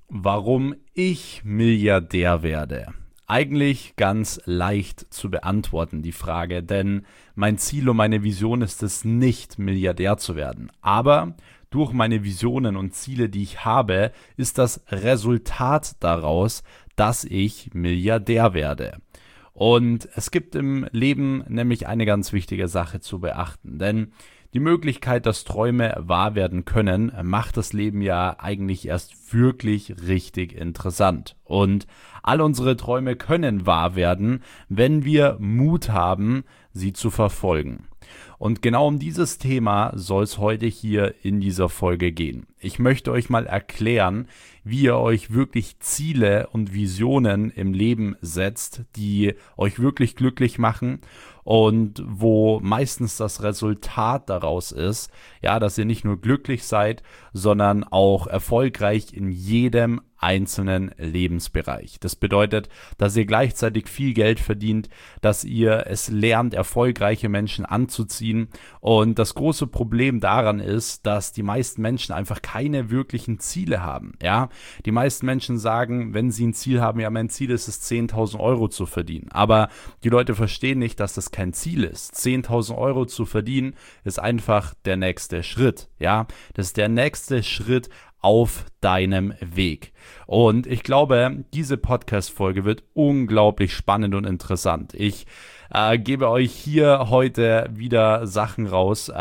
Warum ich Milliardär werde. Eigentlich ganz leicht zu beantworten, die Frage, denn mein Ziel und meine Vision ist es nicht, Milliardär zu werden. Aber durch meine Visionen und Ziele, die ich habe, ist das Resultat daraus, dass ich Milliardär werde. Und es gibt im Leben nämlich eine ganz wichtige Sache zu beachten, denn die Möglichkeit, dass Träume wahr werden können, macht das Leben ja eigentlich erst wirklich richtig interessant. Und all unsere Träume können wahr werden, wenn wir Mut haben, sie zu verfolgen. Und genau um dieses Thema soll es heute hier in dieser Folge gehen. Ich möchte euch mal erklären, wie ihr euch wirklich Ziele und Visionen im Leben setzt, die euch wirklich glücklich machen und wo meistens das Resultat daraus ist, ja, dass ihr nicht nur glücklich seid, sondern auch erfolgreich in jedem einzelnen Lebensbereich. Das bedeutet, dass ihr gleichzeitig viel Geld verdient, dass ihr es lernt, erfolgreiche Menschen anzuziehen. Und das große Problem daran ist, dass die meisten Menschen einfach keine wirklichen Ziele haben. Ja, die meisten Menschen sagen, wenn sie ein Ziel haben, ja, mein Ziel ist es, 10.000 Euro zu verdienen. Aber die Leute verstehen nicht, dass das kein Ziel ist. 10.000 Euro zu verdienen ist einfach der nächste Schritt. Ja, das ist der nächste Schritt auf deinem Weg. Und ich glaube, diese Podcast-Folge wird unglaublich spannend und interessant. Ich gebe euch hier heute wieder Sachen raus,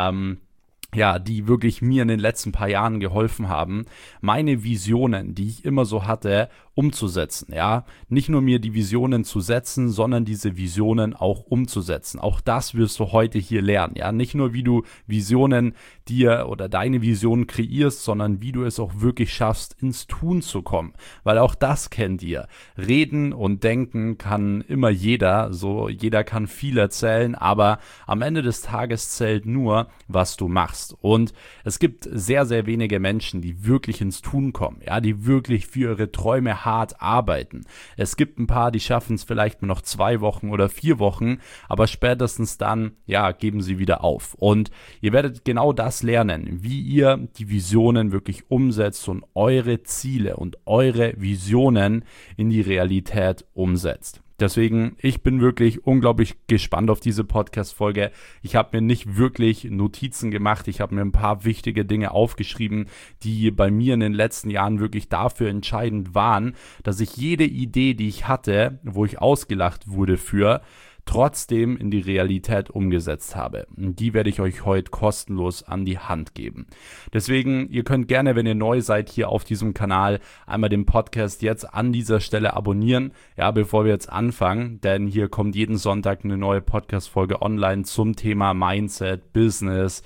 die wirklich mir in den letzten paar Jahren geholfen haben, meine Visionen, die ich immer so hatte, umzusetzen, ja. Nicht nur mir die Visionen zu setzen, sondern diese Visionen auch umzusetzen. Auch das wirst du heute hier lernen, ja. Nicht nur, wie du Visionen dir oder deine Visionen kreierst, sondern wie du es auch wirklich schaffst, ins Tun zu kommen. Weil auch das kennt ihr. Reden und denken kann immer jeder, so jeder kann viel erzählen, aber am Ende des Tages zählt nur, was du machst. Und es gibt sehr, sehr wenige Menschen, die wirklich ins Tun kommen, ja, die wirklich für ihre Träume hart arbeiten. Es gibt ein paar, die schaffen es vielleicht nur noch 2 Wochen oder 4 Wochen, aber spätestens dann, ja, geben sie wieder auf. Und ihr werdet genau das lernen, wie ihr die Visionen wirklich umsetzt und eure Ziele und eure Visionen in die Realität umsetzt. Deswegen, ich bin wirklich unglaublich gespannt auf diese Podcast-Folge. Ich habe mir nicht wirklich Notizen gemacht. Ich habe mir ein paar wichtige Dinge aufgeschrieben, die bei mir in den letzten Jahren wirklich dafür entscheidend waren, dass ich jede Idee, die ich hatte, wo ich ausgelacht wurde für, trotzdem in die Realität umgesetzt habe. Und die werde ich euch heute kostenlos an die Hand geben. Deswegen, ihr könnt gerne, wenn ihr neu seid hier auf diesem Kanal, einmal den Podcast jetzt an dieser Stelle abonnieren, ja, bevor wir jetzt anfangen, denn hier kommt jeden Sonntag eine neue Podcast-Folge online zum Thema Mindset, Business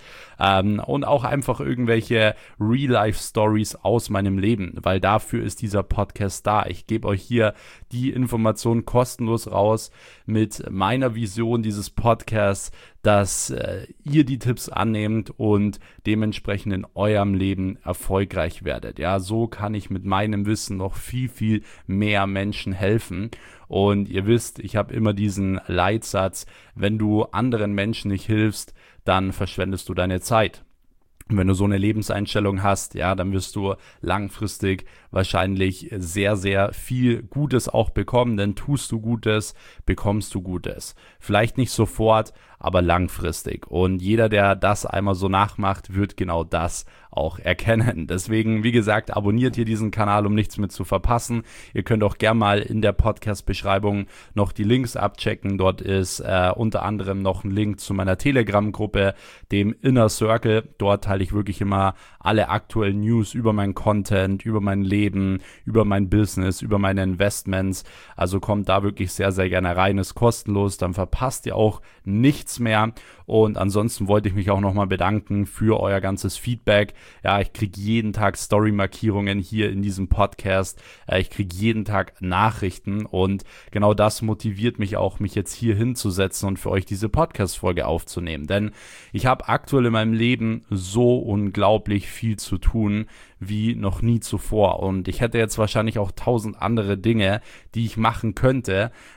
und auch einfach irgendwelche Real-Life-Stories aus meinem Leben, weil dafür ist dieser Podcast da. Ich gebe euch hier die Informationen kostenlos raus mit meiner Vision dieses Podcasts, dass ihr die Tipps annehmt und dementsprechend in eurem Leben erfolgreich werdet. Ja, so kann ich mit meinem Wissen noch viel, viel mehr Menschen helfen. Und ihr wisst, ich habe immer diesen Leitsatz, wenn du anderen Menschen nicht hilfst, dann verschwendest du deine Zeit. Und wenn du so eine Lebenseinstellung hast, ja, dann wirst du langfristig wahrscheinlich sehr, sehr viel Gutes auch bekommen, denn tust du Gutes, bekommst du Gutes. Vielleicht nicht sofort, aber langfristig. Und jeder, der das einmal so nachmacht, wird genau das auch erkennen. Deswegen, wie gesagt, abonniert hier diesen Kanal, um nichts mit zu verpassen. Ihr könnt auch gerne mal in der Podcast-Beschreibung noch die Links abchecken. Dort ist unter anderem noch ein Link zu meiner Telegram-Gruppe, dem Inner Circle. Dort teile ich wirklich immer alle aktuellen News über meinen Content, über mein Leben, über mein Business, über meine Investments. Also kommt da wirklich sehr, sehr gerne rein. Ist kostenlos, dann verpasst ihr auch nichts mehr. Und ansonsten wollte ich mich auch nochmal bedanken für euer ganzes Feedback. Ja, ich kriege jeden Tag Story-Markierungen hier in diesem Podcast. Ich kriege jeden Tag Nachrichten und genau das motiviert mich auch, mich jetzt hier hinzusetzen und für euch diese Podcast-Folge aufzunehmen. Denn ich habe aktuell in meinem Leben so unglaublich viel zu tun wie noch nie zuvor. Und ich hätte jetzt wahrscheinlich auch 1000 andere Dinge, die ich machen könnte.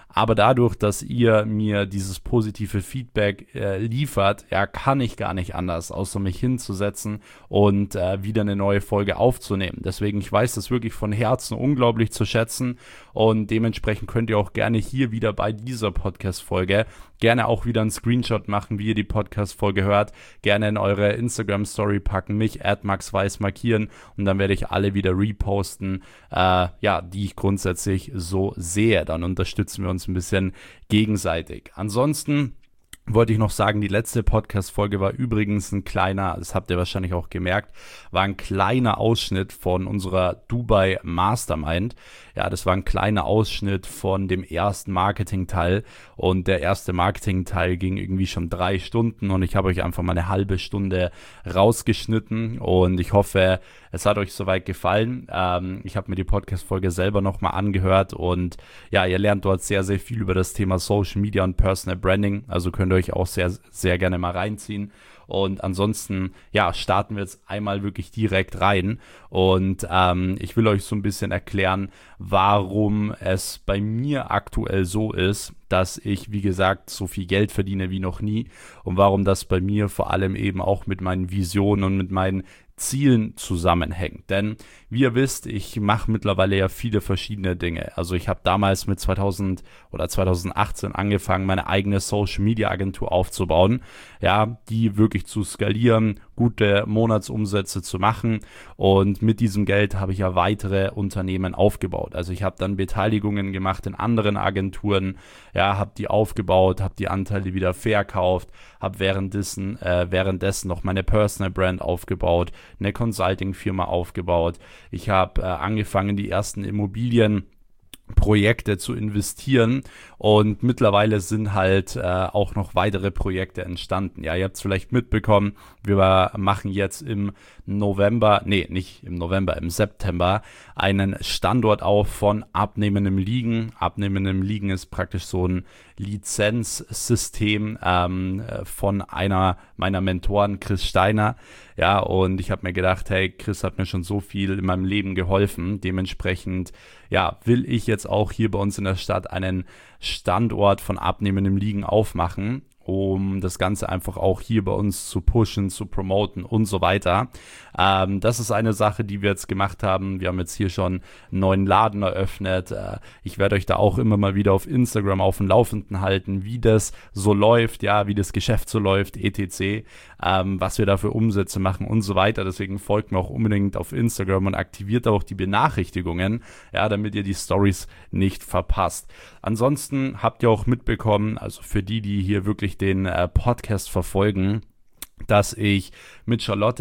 Aber dadurch, dass ihr mir dieses positive Feedback liefert, ja, kann ich gar nicht anders, außer mich hinzusetzen und wieder eine neue Folge aufzunehmen. Deswegen, ich weiß das wirklich von Herzen unglaublich zu schätzen und dementsprechend könnt ihr auch gerne hier wieder bei dieser Podcast-Folge gerne auch wieder einen Screenshot machen, wie ihr die Podcast-Folge hört, gerne in eure Instagram-Story packen, mich @maxweiss markieren und dann werde ich alle wieder reposten, die ich grundsätzlich so sehe. Dann unterstützen wir uns ein bisschen gegenseitig. Ansonsten wollte ich noch sagen, die letzte Podcast-Folge war übrigens ein kleiner, das habt ihr wahrscheinlich auch gemerkt, war ein kleiner Ausschnitt von unserer Dubai Mastermind. Ja, das war ein kleiner Ausschnitt von dem ersten Marketing-Teil und der erste Marketing-Teil ging irgendwie schon 3 Stunden und ich habe euch einfach mal eine halbe Stunde rausgeschnitten und ich hoffe, es hat euch soweit gefallen. Ich habe mir die Podcast-Folge selber nochmal angehört und ja, ihr lernt dort sehr, sehr viel über das Thema Social Media und Personal Branding, also könnt ihr euch auch sehr, sehr gerne mal reinziehen. Und ansonsten, ja, starten wir jetzt einmal wirklich direkt rein. Und ich will euch so ein bisschen erklären, warum es bei mir aktuell so ist, dass ich, wie gesagt, so viel Geld verdiene wie noch nie und warum das bei mir vor allem eben auch mit meinen Visionen und mit meinen Zielen zusammenhängt. Denn wie ihr wisst, ich mache mittlerweile ja viele verschiedene Dinge. Also ich habe damals mit 2018 angefangen, meine eigene Social Media Agentur aufzubauen, ja, die wirklich zu skalieren, gute Monatsumsätze zu machen und mit diesem Geld habe ich ja weitere Unternehmen aufgebaut. Also ich habe dann Beteiligungen gemacht in anderen Agenturen, ja, habe die aufgebaut, habe die Anteile wieder verkauft, habe währenddessen noch meine Personal Brand aufgebaut, eine Consulting-Firma aufgebaut. Ich habe angefangen, die ersten Immobilienprojekte zu investieren und mittlerweile sind halt auch noch weitere Projekte entstanden. Ja, ihr habt es vielleicht mitbekommen, wir machen jetzt im September einen Standort auf von Abnehmendem Liegen. Abnehmendem Liegen ist praktisch so ein Lizenzsystem von einer meiner Mentoren, Chris Steiner. Ja, und ich habe mir gedacht, hey, Chris hat mir schon so viel in meinem Leben geholfen. Dementsprechend, ja, will ich jetzt auch hier bei uns in der Stadt einen Standort von Abnehmendem Liegen aufmachen, um das Ganze einfach auch hier bei uns zu pushen, zu promoten und so weiter. Das ist eine Sache, die wir jetzt gemacht haben. Wir haben jetzt hier schon einen neuen Laden eröffnet. Ich werde euch da auch immer mal wieder auf Instagram auf dem Laufenden halten, wie das so läuft, ja, wie das Geschäft so läuft, etc., was wir da für Umsätze machen und so weiter. Deswegen folgt mir auch unbedingt auf Instagram und aktiviert auch die Benachrichtigungen, ja, damit ihr die Stories nicht verpasst. Ansonsten habt ihr auch mitbekommen, also für die hier wirklich den Podcast verfolgen, dass ich mit Charlotte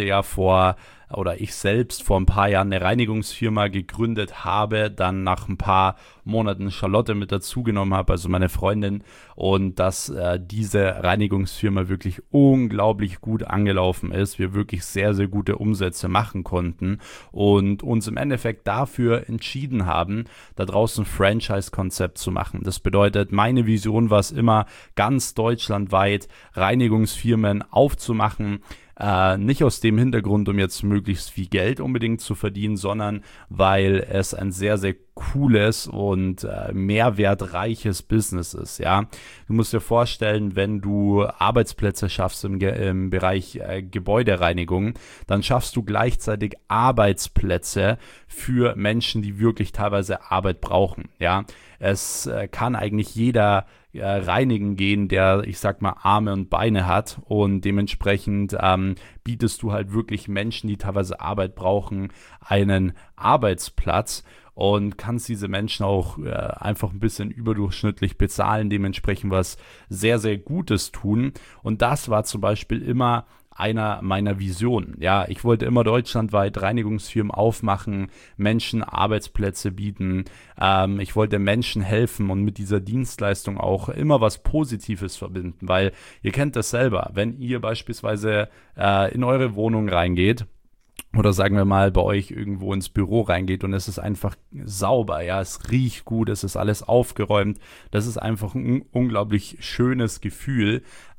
ich selbst vor ein paar Jahren eine Reinigungsfirma gegründet habe, dann nach ein paar Monaten Charlotte mit dazugenommen habe, also meine Freundin, und dass diese Reinigungsfirma wirklich unglaublich gut angelaufen ist, wir wirklich sehr, sehr gute Umsätze machen konnten und uns im Endeffekt dafür entschieden haben, da draußen ein Franchise-Konzept zu machen. Das bedeutet, meine Vision war es immer, ganz deutschlandweit Reinigungsfirmen aufzumachen, nicht aus dem Hintergrund, um jetzt möglichst viel Geld unbedingt zu verdienen, sondern weil es ein sehr, sehr cooles und mehrwertreiches Business ist, ja. Du musst dir vorstellen, wenn du Arbeitsplätze schaffst im Bereich Gebäudereinigung, dann schaffst du gleichzeitig Arbeitsplätze für Menschen, die wirklich teilweise Arbeit brauchen, ja. Es kann eigentlich jeder reinigen gehen, der, ich sag mal, Arme und Beine hat und dementsprechend bietest du halt wirklich Menschen, die teilweise Arbeit brauchen, einen Arbeitsplatz und kannst diese Menschen auch einfach ein bisschen überdurchschnittlich bezahlen, dementsprechend was sehr, sehr Gutes tun. Und das war zum Beispiel immer einer meiner Visionen. Ja, ich wollte immer deutschlandweit Reinigungsfirmen aufmachen, Menschen Arbeitsplätze bieten. Ich wollte Menschen helfen und mit dieser Dienstleistung auch immer was Positives verbinden, weil ihr kennt das selber, wenn ihr beispielsweise in eure Wohnung reingeht, oder sagen wir mal bei euch irgendwo ins Büro reingeht und es ist einfach sauber, ja, es riecht gut, es ist alles aufgeräumt, das ist einfach ein unglaublich schönes Gefühl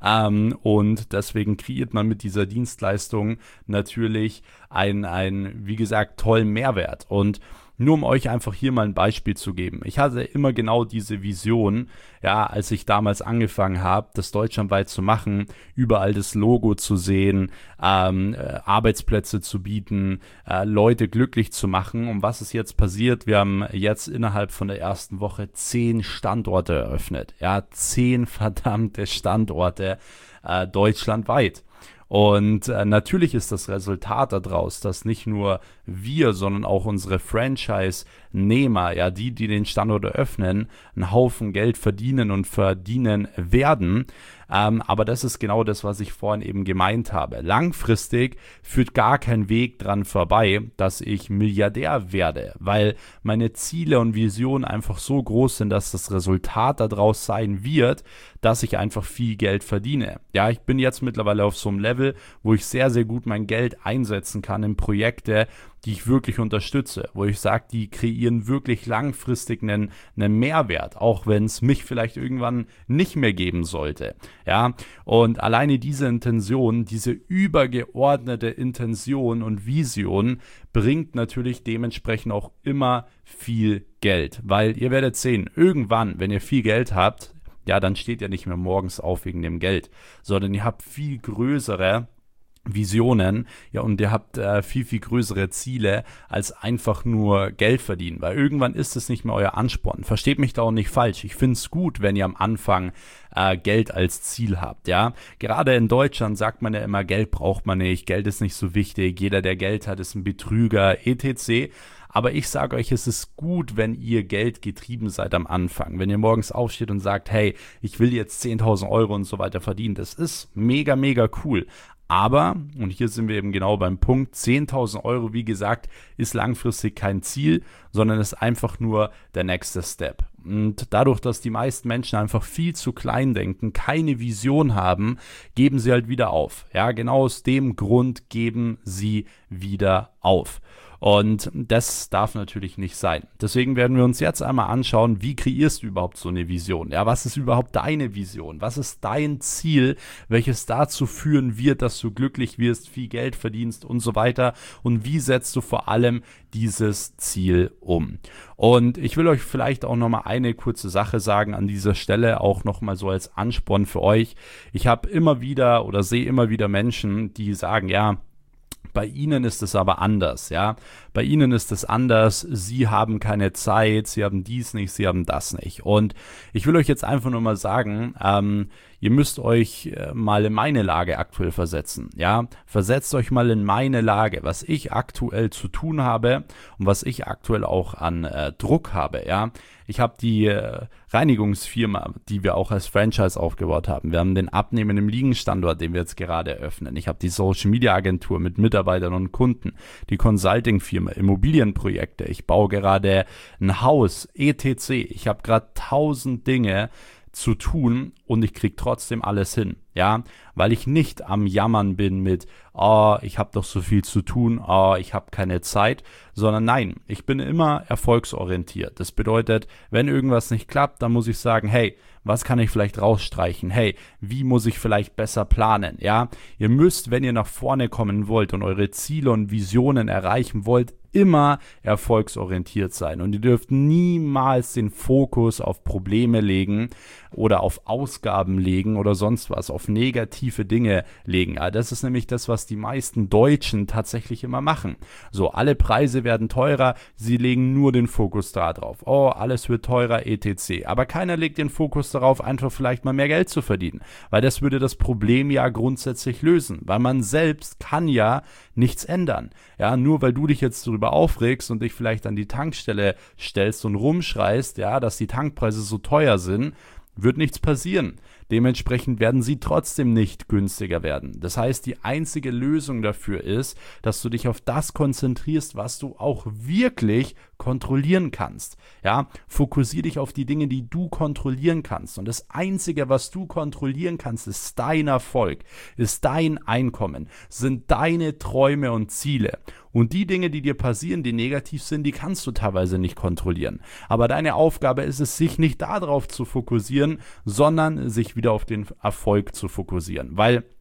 und deswegen kreiert man mit dieser Dienstleistung natürlich einen, wie gesagt, tollen Mehrwert und Nur um euch einfach hier mal ein Beispiel zu geben. Ich hatte immer genau diese Vision, ja, als ich damals angefangen habe, das deutschlandweit zu machen, überall das Logo zu sehen, Arbeitsplätze zu bieten, Leute glücklich zu machen. Und was ist jetzt passiert? Wir haben jetzt innerhalb von der ersten Woche 10 Standorte eröffnet. Ja, 10 verdammte Standorte deutschlandweit. Und natürlich ist das Resultat daraus, dass nicht nur wir, sondern auch unsere Franchise-Nehmer, ja, die den Standort eröffnen, einen Haufen Geld verdienen und verdienen werden. Aber das ist genau das, was ich vorhin eben gemeint habe. Langfristig führt gar kein Weg dran vorbei, dass ich Milliardär werde, weil meine Ziele und Visionen einfach so groß sind, dass das Resultat daraus sein wird, dass ich einfach viel Geld verdiene. Ja, ich bin jetzt mittlerweile auf so einem Level, wo ich sehr, sehr gut mein Geld einsetzen kann in Projekte, die ich wirklich unterstütze, wo ich sage, die kreieren wirklich langfristig einen Mehrwert, auch wenn es mich vielleicht irgendwann nicht mehr geben sollte. Ja, und alleine diese Intention, diese übergeordnete Intention und Vision bringt natürlich dementsprechend auch immer viel Geld, weil ihr werdet sehen, irgendwann, wenn ihr viel Geld habt, ja, dann steht ihr nicht mehr morgens auf wegen dem Geld, sondern ihr habt viel größere Visionen, ja, und ihr habt viel, viel größere Ziele als einfach nur Geld verdienen, weil irgendwann ist es nicht mehr euer Ansporn. Versteht mich da auch nicht falsch. Ich finde es gut, wenn ihr am Anfang Geld als Ziel habt, ja. Gerade in Deutschland sagt man ja immer, Geld braucht man nicht, Geld ist nicht so wichtig, jeder, der Geld hat, ist ein Betrüger, etc. Aber ich sage euch, es ist gut, wenn ihr Geld getrieben seid am Anfang. Wenn ihr morgens aufsteht und sagt, hey, ich will jetzt 10.000 Euro und so weiter verdienen. Das ist mega, mega cool. Aber, und hier sind wir eben genau beim Punkt, 10.000 Euro, wie gesagt, ist langfristig kein Ziel, sondern ist einfach nur der nächste Step. Und dadurch, dass die meisten Menschen einfach viel zu klein denken, keine Vision haben, geben sie halt wieder auf. Ja, genau aus dem Grund geben sie wieder auf. Und das darf natürlich nicht sein. Deswegen werden wir uns jetzt einmal anschauen, wie kreierst du überhaupt so eine Vision? Ja, was ist überhaupt deine Vision? Was ist dein Ziel, welches dazu führen wird, dass du glücklich wirst, viel Geld verdienst und so weiter? Und wie setzt du vor allem dieses Ziel um? Und ich will euch vielleicht auch nochmal eine kurze Sache sagen an dieser Stelle, auch nochmal so als Ansporn für euch. Ich habe immer wieder oder sehe immer wieder Menschen, die sagen, ja, bei ihnen ist es aber anders, ja. Bei ihnen ist es anders, sie haben keine Zeit, sie haben dies nicht, sie haben das nicht. Und ich will euch jetzt einfach nur mal sagen, ihr müsst euch mal in meine Lage aktuell versetzen, ja. Versetzt euch mal in meine Lage, was ich aktuell zu tun habe und was ich aktuell auch an Druck habe, ja. Ich habe die Reinigungsfirma, die wir auch als Franchise aufgebaut haben. Wir haben den Abnehmen im Liegenstandort, den wir jetzt gerade eröffnen. Ich habe die Social Media Agentur mit Mitarbeitern und Kunden, die Consulting-Firma, Immobilienprojekte. Ich baue gerade ein Haus, etc. Ich habe gerade 1000 Dinge zu tun und ich kriege trotzdem alles hin, ja, weil ich nicht am Jammern bin mit, oh, ich habe doch so viel zu tun, oh, ich habe keine Zeit, sondern nein, ich bin immer erfolgsorientiert. Das bedeutet, wenn irgendwas nicht klappt, dann muss ich sagen, hey, was kann ich vielleicht rausstreichen? Hey, wie muss ich vielleicht besser planen? Ja, ihr müsst, wenn ihr nach vorne kommen wollt und eure Ziele und Visionen erreichen wollt, immer erfolgsorientiert sein. Und ihr dürft niemals den Fokus auf Probleme legen oder auf Ausgaben legen oder sonst was, auf negative Dinge legen. Ja, das ist nämlich das, was die meisten Deutschen tatsächlich immer machen. So, alle Preise werden teurer, sie legen nur den Fokus da drauf. Oh, alles wird teurer, etc. Aber keiner legt den Fokus darauf, einfach vielleicht mal mehr Geld zu verdienen, weil das würde das Problem ja grundsätzlich lösen, weil man selbst kann ja nichts ändern. Ja, nur weil du dich jetzt darüber aufregst und dich vielleicht an die Tankstelle stellst und rumschreist, ja, dass die Tankpreise so teuer sind, wird nichts passieren. Dementsprechend werden sie trotzdem nicht günstiger werden. Das heißt, die einzige Lösung dafür ist, dass du dich auf das konzentrierst, was du auch wirklich kontrollieren kannst. Ja, fokussier dich auf die Dinge, die du kontrollieren kannst. Und das Einzige, was du kontrollieren kannst, ist dein Erfolg, ist dein Einkommen, sind deine Träume und Ziele. Und die Dinge, die dir passieren, die negativ sind, die kannst du teilweise nicht kontrollieren. Aber deine Aufgabe ist es, sich nicht darauf zu fokussieren, sondern sich wieder auf den Erfolg zu fokussieren. Weil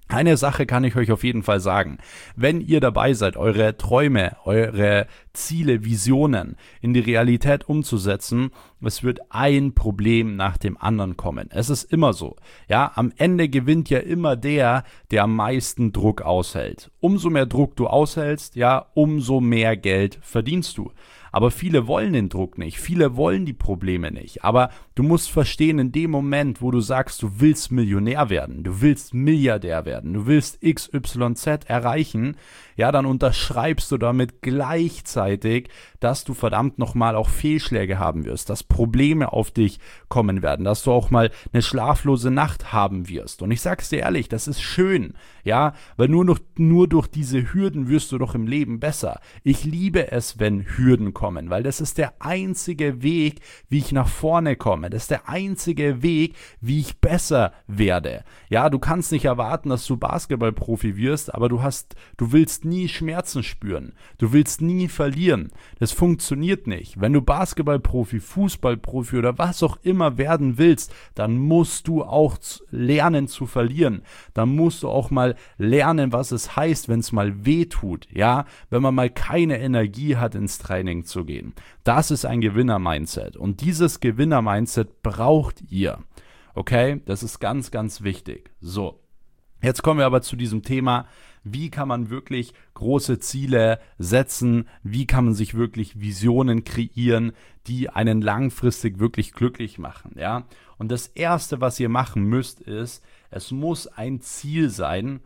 Eine Sache kann ich euch auf jeden Fall sagen. Wenn ihr dabei seid, eure Träume, eure Ziele, Visionen in die Realität umzusetzen, es wird ein Problem nach dem anderen kommen. Es ist immer so. Ja, am Ende gewinnt ja immer der am meisten Druck aushält. Umso mehr Druck du aushältst, ja, umso mehr Geld verdienst du. Aber viele wollen den Druck nicht, viele wollen die Probleme nicht. Aber du musst verstehen, in dem Moment, wo du sagst, du willst Millionär werden, du willst Milliardär werden, du willst XYZ erreichen, ja, dann unterschreibst du damit gleichzeitig, dass du verdammt nochmal auch Fehlschläge haben wirst, dass Probleme auf dich kommen werden, dass du auch mal eine schlaflose Nacht haben wirst. Und ich sag's dir ehrlich, das ist schön, ja, weil nur durch diese Hürden wirst du doch im Leben besser. Ich liebe es, wenn Hürden kommen, weil das ist der einzige Weg, wie ich nach vorne komme. Das ist der einzige Weg, wie ich besser werde. Ja, du kannst nicht erwarten, dass du Basketballprofi wirst, aber du willst nie Schmerzen spüren. Du willst nie verlieren. Das funktioniert nicht. Wenn du Basketballprofi, Fußballprofi oder was auch immer werden willst, dann musst du auch lernen zu verlieren. Dann musst du auch mal lernen, was es heißt, wenn es mal weh tut. Ja, wenn man mal keine Energie hat, ins Training zu gehen. Das ist ein Gewinner-Mindset. Und dieses Gewinner-Mindset braucht ihr. Okay, das ist ganz, ganz wichtig. So, jetzt kommen wir aber zu diesem Thema, wie kann man wirklich große Ziele setzen, wie kann man sich wirklich Visionen kreieren, die einen langfristig wirklich glücklich machen, ja? Und das Erste, was ihr machen müsst, ist, es muss ein Ziel sein,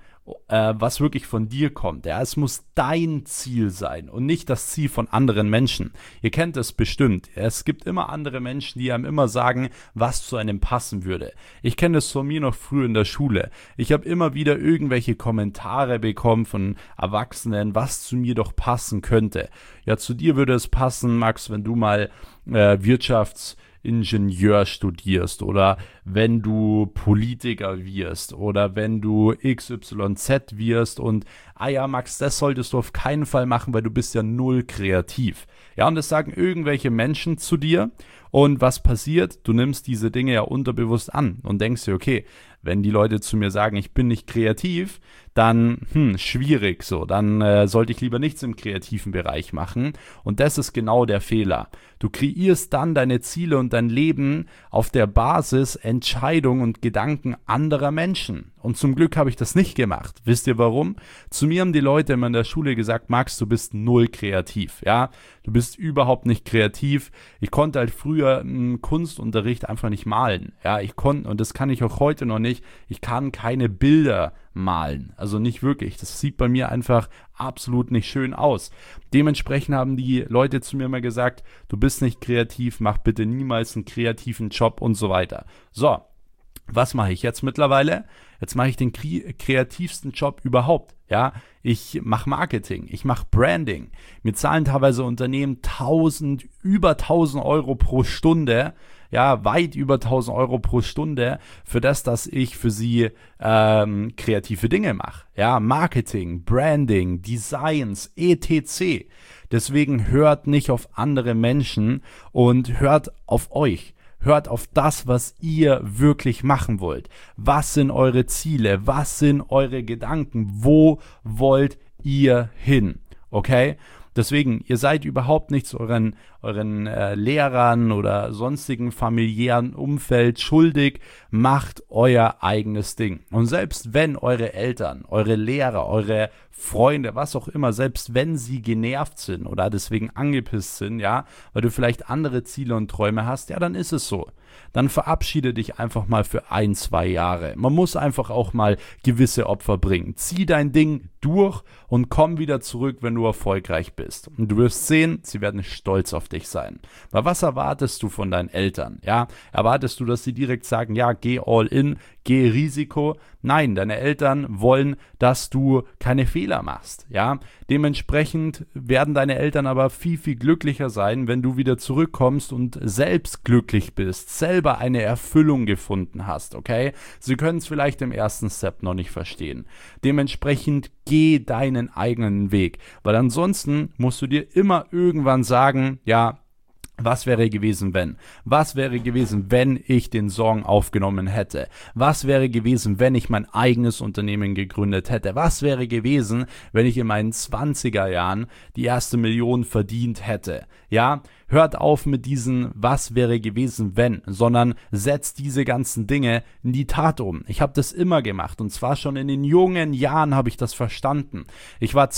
was wirklich von dir kommt. Ja, es muss dein Ziel sein und nicht das Ziel von anderen Menschen. Ihr kennt es bestimmt. Es gibt immer andere Menschen, die einem immer sagen, was zu einem passen würde. Ich kenne das von mir noch früher in der Schule. Ich habe immer wieder irgendwelche Kommentare bekommen von Erwachsenen, was zu mir doch passen könnte. Ja, zu dir würde es passen, Max, wenn du mal Wirtschaftsingenieur studierst oder wenn du Politiker wirst oder wenn du XYZ wirst und, ja Max, das solltest du auf keinen Fall machen, weil du bist ja null kreativ. Ja, und das sagen irgendwelche Menschen zu dir und was passiert? Du nimmst diese Dinge ja unterbewusst an und denkst dir, okay, wenn die Leute zu mir sagen, ich bin nicht kreativ, dann, schwierig so, dann sollte ich lieber nichts im kreativen Bereich machen und das ist genau der Fehler. Du kreierst dann deine Ziele und dein Leben auf der Basis Entscheidungen und Gedanken anderer Menschen. Und zum Glück habe ich das nicht gemacht. Wisst ihr warum? Zu mir haben die Leute immer in der Schule gesagt, Max, du bist null kreativ. Ja, du bist überhaupt nicht kreativ. Ich konnte halt früher im Kunstunterricht einfach nicht malen. Ja, und das kann ich auch heute noch nicht. Ich kann keine Bilder malen. Also nicht wirklich. Das sieht bei mir einfach absolut nicht schön aus. Dementsprechend haben die Leute zu mir immer gesagt, du bist nicht kreativ, mach bitte niemals einen kreativen Job und so weiter. So, was mache ich jetzt mittlerweile? Jetzt mache ich den kreativsten Job überhaupt. Ja, ich mache Marketing, ich mache Branding. Mir zahlen teilweise Unternehmen über 1000 Euro pro Stunde, ja, weit über 1000 Euro pro Stunde für das, dass ich für sie kreative Dinge mache. Ja, Marketing, Branding, Designs, etc. Deswegen hört nicht auf andere Menschen und hört auf euch. Hört auf das, was ihr wirklich machen wollt. Was sind eure Ziele? Was sind eure Gedanken? Wo wollt ihr hin? Okay? Deswegen, ihr seid überhaupt nicht zu euren Lehrern oder sonstigen familiären Umfeld schuldig. Macht euer eigenes Ding. Und selbst wenn eure Eltern, eure Lehrer, eure Freunde, was auch immer, selbst wenn sie genervt sind oder deswegen angepisst sind, ja, weil du vielleicht andere Ziele und Träume hast, ja, dann ist es so. Dann verabschiede dich einfach mal für 1-2 Jahre. Man muss einfach auch mal gewisse Opfer bringen. Zieh dein Ding durch und komm wieder zurück, wenn du erfolgreich bist. Und du wirst sehen, sie werden stolz auf dich sein. Weil was erwartest du von deinen Eltern? Ja, erwartest du, dass sie direkt sagen, ja, geh all in, geh Risiko? Nein, deine Eltern wollen, dass du keine Fehler machst. Ja, dementsprechend werden deine Eltern aber viel, viel glücklicher sein, wenn du wieder zurückkommst und selbst glücklich bist, selber eine Erfüllung gefunden hast, okay? Sie können es vielleicht im ersten Step noch nicht verstehen. Dementsprechend geh deinen eigenen Weg, weil ansonsten musst du dir immer irgendwann sagen, ja, Was wäre gewesen, wenn? Was wäre gewesen, wenn ich den Song aufgenommen hätte? Was wäre gewesen, wenn ich mein eigenes Unternehmen gegründet hätte? Was wäre gewesen, wenn ich in meinen 20er Jahren die erste Million verdient hätte? Ja, hört auf mit diesen Was wäre gewesen, wenn, sondern setzt diese ganzen Dinge in die Tat um. Ich habe das immer gemacht und zwar schon in den jungen Jahren habe ich das verstanden. Ich war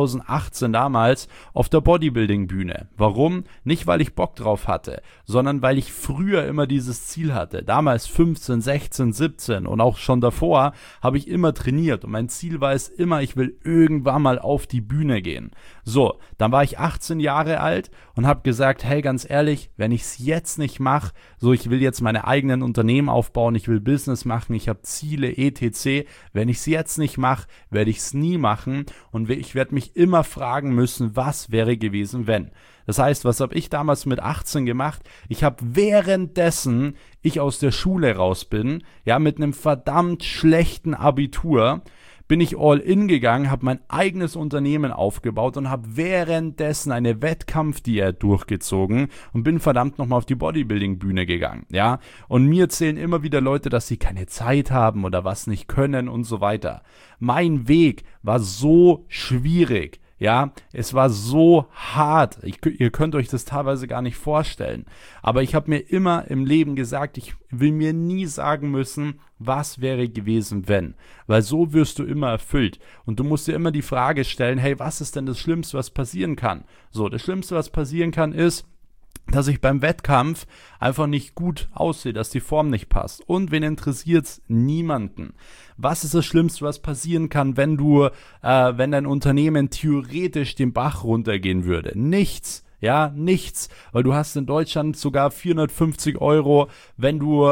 2018 damals auf der Bodybuilding-Bühne. Warum? Nicht, weil ich Bock drauf hatte, sondern weil ich früher immer dieses Ziel hatte. Damals 15, 16, 17 und auch schon davor habe ich immer trainiert und mein Ziel war es immer, ich will irgendwann mal auf die Bühne gehen. So, dann war ich 18 Jahre alt und habe gesagt, hey, ganz ehrlich, wenn ich es jetzt nicht mache, so ich will jetzt meine eigenen Unternehmen aufbauen, ich will Business machen, ich habe Ziele, etc. Wenn ich es jetzt nicht mache, werde ich es nie machen und ich werde mich immer fragen müssen, was wäre gewesen, wenn. Das heißt, was habe ich damals mit 18 gemacht? Ich habe währenddessen ich aus der Schule raus bin, ja, mit einem verdammt schlechten Abitur, bin ich all in gegangen, habe mein eigenes Unternehmen aufgebaut und habe währenddessen eine Wettkampfdiät durchgezogen und bin verdammt nochmal auf die Bodybuilding-Bühne gegangen, ja. Und mir erzählen immer wieder Leute, dass sie keine Zeit haben oder was nicht können und so weiter. Mein Weg war so schwierig. Ja, es war so hart. Ihr könnt euch das teilweise gar nicht vorstellen. Aber ich habe mir immer im Leben gesagt, ich will mir nie sagen müssen, was wäre gewesen, wenn. Weil so wirst du immer erfüllt. Und du musst dir immer die Frage stellen, hey, was ist denn das Schlimmste, was passieren kann? So, das Schlimmste, was passieren kann, ist, dass ich beim Wettkampf einfach nicht gut aussehe, dass die Form nicht passt. Und wen interessiert's? Niemanden. Was ist das Schlimmste, was passieren kann, wenn dein Unternehmen theoretisch den Bach runtergehen würde? Nichts. Ja, nichts, weil du hast in Deutschland sogar 450 €, wenn du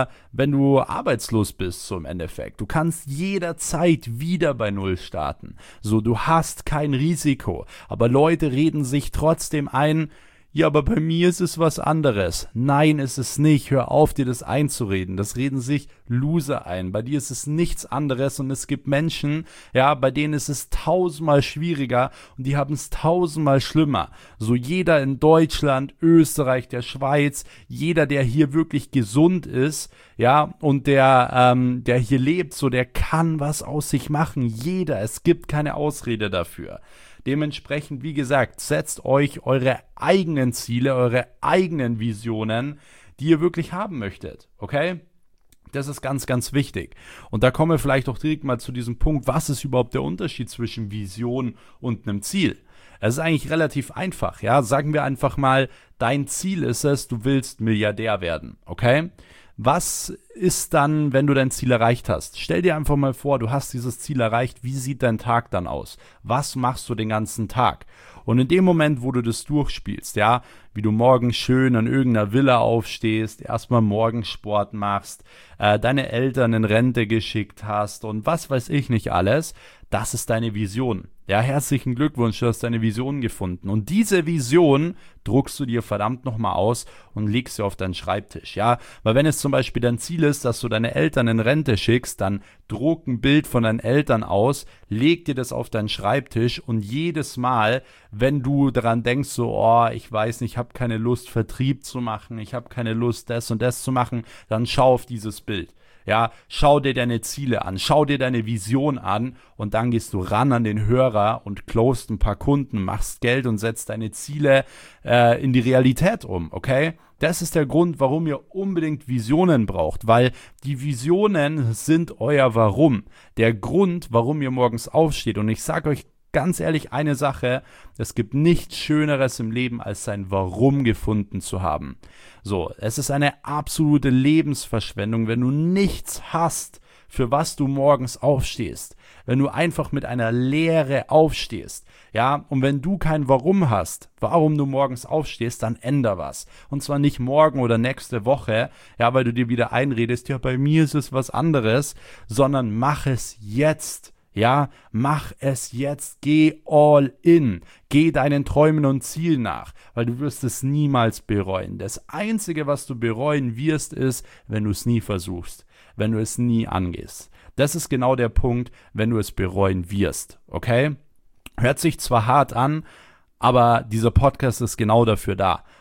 arbeitslos bist, so im Endeffekt. Du kannst jederzeit wieder bei Null starten. So, du hast kein Risiko. Aber Leute reden sich trotzdem ein, ja, aber bei mir ist es was anderes. Nein, ist es nicht. Hör auf, dir das einzureden. Das reden sich Loser ein. Bei dir ist es nichts anderes und es gibt Menschen, ja, bei denen ist es 1000-mal schwieriger und die haben es 1000-mal schlimmer. So jeder in Deutschland, Österreich, der Schweiz, jeder, der hier wirklich gesund ist, ja, und der hier lebt, so der kann was aus sich machen. Jeder. Es gibt keine Ausrede dafür. Dementsprechend, wie gesagt, setzt euch eure eigenen Ziele, eure eigenen Visionen, die ihr wirklich haben möchtet, okay? Das ist ganz, ganz wichtig. Und da kommen wir vielleicht auch direkt mal zu diesem Punkt, was ist überhaupt der Unterschied zwischen Vision und einem Ziel? Es ist eigentlich relativ einfach, ja? Sagen wir einfach mal, dein Ziel ist es, du willst Milliardär werden, okay? Was ist dann, wenn du dein Ziel erreicht hast? Stell dir einfach mal vor, du hast dieses Ziel erreicht. Wie sieht dein Tag dann aus? Was machst du den ganzen Tag? Und in dem Moment, wo du das durchspielst, ja, wie du morgens schön an irgendeiner Villa aufstehst, erstmal Morgensport machst, deine Eltern in Rente geschickt hast und was weiß ich nicht alles, das ist deine Vision. Ja, herzlichen Glückwunsch, du hast deine Vision gefunden. Und diese Vision druckst du dir verdammt nochmal aus und legst sie auf deinen Schreibtisch, ja. Weil wenn es zum Beispiel dein Ziel ist, dass du deine Eltern in Rente schickst, dann druck ein Bild von deinen Eltern aus, leg dir das auf deinen Schreibtisch und jedes Mal, wenn du daran denkst, so, oh, ich weiß nicht, ich habe keine Lust, Vertrieb zu machen, ich habe keine Lust, das und das zu machen, dann schau auf dieses Bild. Ja, schau dir deine Ziele an, schau dir deine Vision an und dann gehst du ran an den Hörer und closest ein paar Kunden, machst Geld und setzt deine Ziele in die Realität um, okay? Das ist der Grund, warum ihr unbedingt Visionen braucht, weil die Visionen sind euer Warum. Der Grund, warum ihr morgens aufsteht. Und ich sage euch ganz ehrlich eine Sache, es gibt nichts Schöneres im Leben, als sein Warum gefunden zu haben. So, es ist eine absolute Lebensverschwendung, wenn du nichts hast, für was du morgens aufstehst. Wenn du einfach mit einer Leere aufstehst. Ja, und wenn du kein Warum hast, warum du morgens aufstehst, dann änder was. Und zwar nicht morgen oder nächste Woche, ja, weil du dir wieder einredest, ja, bei mir ist es was anderes, sondern mach es jetzt. Ja, mach es jetzt, geh all in, geh deinen Träumen und Zielen nach, weil du wirst es niemals bereuen. Das Einzige, was du bereuen wirst, ist, wenn du es nie versuchst, wenn du es nie angehst. Das ist genau der Punkt, wenn du es bereuen wirst, okay? Hört sich zwar hart an, aber dieser Podcast ist genau dafür da.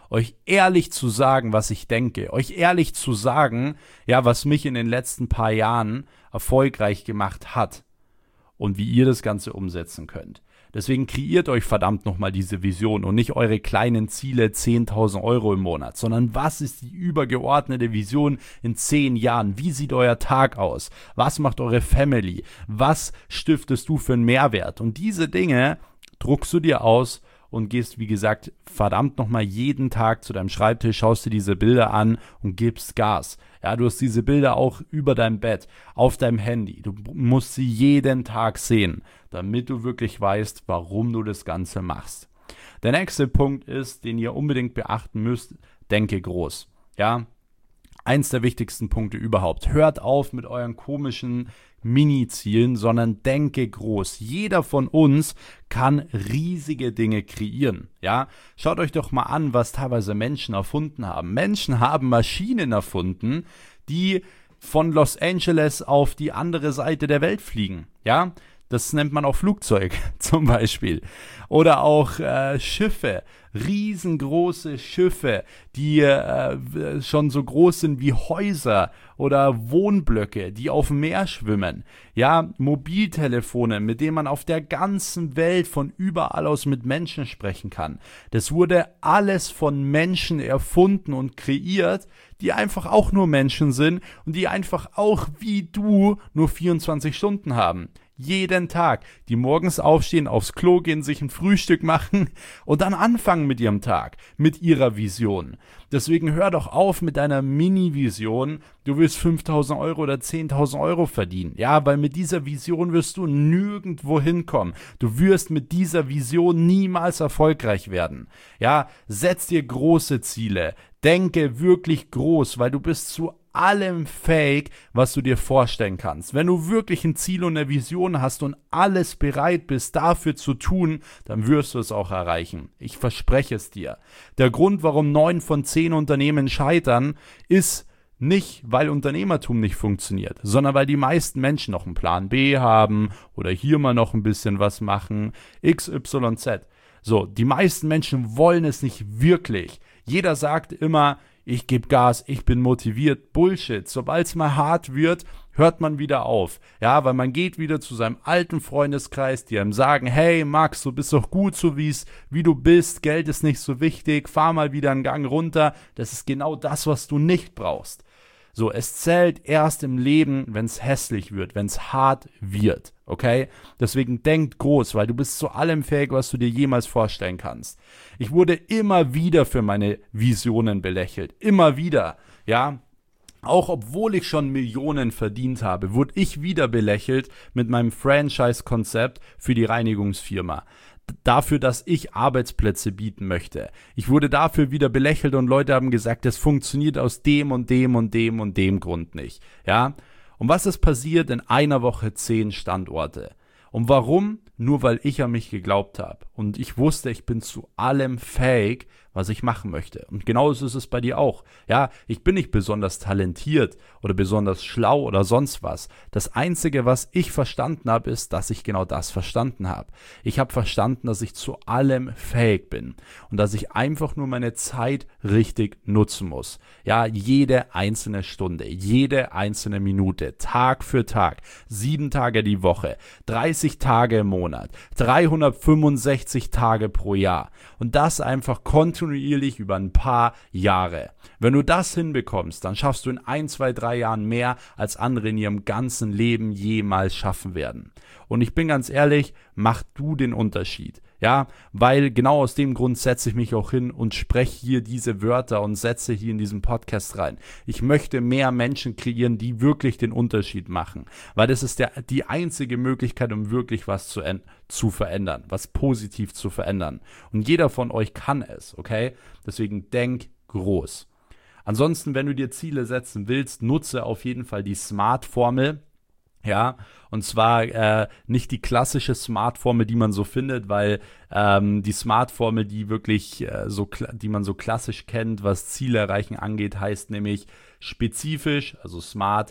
euch ehrlich zu sagen, was ich denke, euch ehrlich zu sagen, ja, was mich in den letzten paar Jahren erfolgreich gemacht hat und wie ihr das Ganze umsetzen könnt. Deswegen kreiert euch verdammt nochmal diese Vision und nicht eure kleinen Ziele 10.000 Euro im Monat, sondern was ist die übergeordnete Vision in 10 Jahren? Wie sieht euer Tag aus? Was macht eure Family? Was stiftest du für einen Mehrwert? Und diese Dinge druckst du dir aus und gehst, wie gesagt, verdammt nochmal jeden Tag zu deinem Schreibtisch, schaust dir diese Bilder an und gibst Gas. Ja, du hast diese Bilder auch über deinem Bett, auf deinem Handy. Du musst sie jeden Tag sehen, damit du wirklich weißt, warum du das Ganze machst. Der nächste Punkt ist, den ihr unbedingt beachten müsst, denke groß. Ja, eins der wichtigsten Punkte überhaupt. Hört auf mit euren komischen Mini-Zielen, sondern denke groß. Jeder von uns kann riesige Dinge kreieren. Ja, schaut euch doch mal an, was teilweise Menschen erfunden haben. Menschen haben Maschinen erfunden, die von Los Angeles auf die andere Seite der Welt fliegen. Ja, das nennt man auch Flugzeug zum Beispiel. Oder auch Schiffe, riesengroße Schiffe, die schon so groß sind wie Häuser oder Wohnblöcke, die auf dem Meer schwimmen. Ja, Mobiltelefone, mit denen man auf der ganzen Welt von überall aus mit Menschen sprechen kann. Das wurde alles von Menschen erfunden und kreiert, die einfach auch nur Menschen sind und die einfach auch wie du nur 24 Stunden haben. Jeden Tag, die morgens aufstehen, aufs Klo gehen, sich ein Frühstück machen und dann anfangen mit ihrem Tag, mit ihrer Vision. Deswegen hör doch auf mit deiner Mini-Vision, du willst 5.000 Euro oder 10.000 Euro verdienen. Ja, weil mit dieser Vision wirst du nirgendwo hinkommen. Du wirst mit dieser Vision niemals erfolgreich werden. Ja, setz dir große Ziele, denke wirklich groß, weil du bist zu allem fähig, was du dir vorstellen kannst. Wenn du wirklich ein Ziel und eine Vision hast und alles bereit bist, dafür zu tun, dann wirst du es auch erreichen. Ich verspreche es dir. Der Grund, warum 9 von 10 Unternehmen scheitern, ist nicht, weil Unternehmertum nicht funktioniert, sondern weil die meisten Menschen noch einen Plan B haben oder hier mal noch ein bisschen was machen, XYZ. So, die meisten Menschen wollen es nicht wirklich. Jeder sagt immer, ich gebe Gas, ich bin motiviert. Bullshit. Sobald es mal hart wird, hört man wieder auf. Ja, weil man geht wieder zu seinem alten Freundeskreis, die einem sagen, hey Max, du bist doch gut so wie du bist, Geld ist nicht so wichtig, fahr mal wieder einen Gang runter. Das ist genau das, was du nicht brauchst. So, es zählt erst im Leben, wenn es hässlich wird, wenn es hart wird, okay? Deswegen denkt groß, weil du bist zu allem fähig, was du dir jemals vorstellen kannst. Ich wurde immer wieder für meine Visionen belächelt, immer wieder, ja? Auch obwohl ich schon Millionen verdient habe, wurde ich wieder belächelt mit meinem Franchise-Konzept für die Reinigungsfirma. Dafür, dass ich Arbeitsplätze bieten möchte. Ich wurde dafür wieder belächelt und Leute haben gesagt, das funktioniert aus dem und dem und dem und dem Grund nicht. Ja? Und was ist passiert? In einer Woche 10 Standorte. Und warum? Nur weil ich an mich geglaubt habe. Und ich wusste, ich bin zu allem fähig, was ich machen möchte. Und genauso ist es bei dir auch. Ja, ich bin nicht besonders talentiert oder besonders schlau oder sonst was. Das Einzige, was ich verstanden habe, ist, dass ich genau das verstanden habe. Ich habe verstanden, dass ich zu allem fähig bin und dass ich einfach nur meine Zeit richtig nutzen muss. Ja, jede einzelne Stunde, jede einzelne Minute, Tag für Tag, 7 Tage die Woche, 30 Tage im Monat, 365 Tage pro Jahr. Und das einfach kontinuierlich über ein paar Jahre. Wenn du das hinbekommst, dann schaffst du in 1, 2, 3 Jahren mehr, als andere in ihrem ganzen Leben jemals schaffen werden. Und ich bin ganz ehrlich, mach du den Unterschied. Ja, weil genau aus dem Grund setze ich mich auch hin und spreche hier diese Wörter und setze hier in diesen Podcast rein. Ich möchte mehr Menschen kreieren, die wirklich den Unterschied machen, weil das ist die einzige Möglichkeit, um wirklich was zu verändern, was positiv zu verändern. Und jeder von euch kann es, okay? Deswegen denk groß. Ansonsten, wenn du dir Ziele setzen willst, nutze auf jeden Fall die SMART-Formel. Ja, und zwar nicht die klassische Smart-Formel, die man so findet, weil die Smart-Formel, die wirklich die man so klassisch kennt, was Ziele erreichen angeht, heißt nämlich spezifisch, also smart,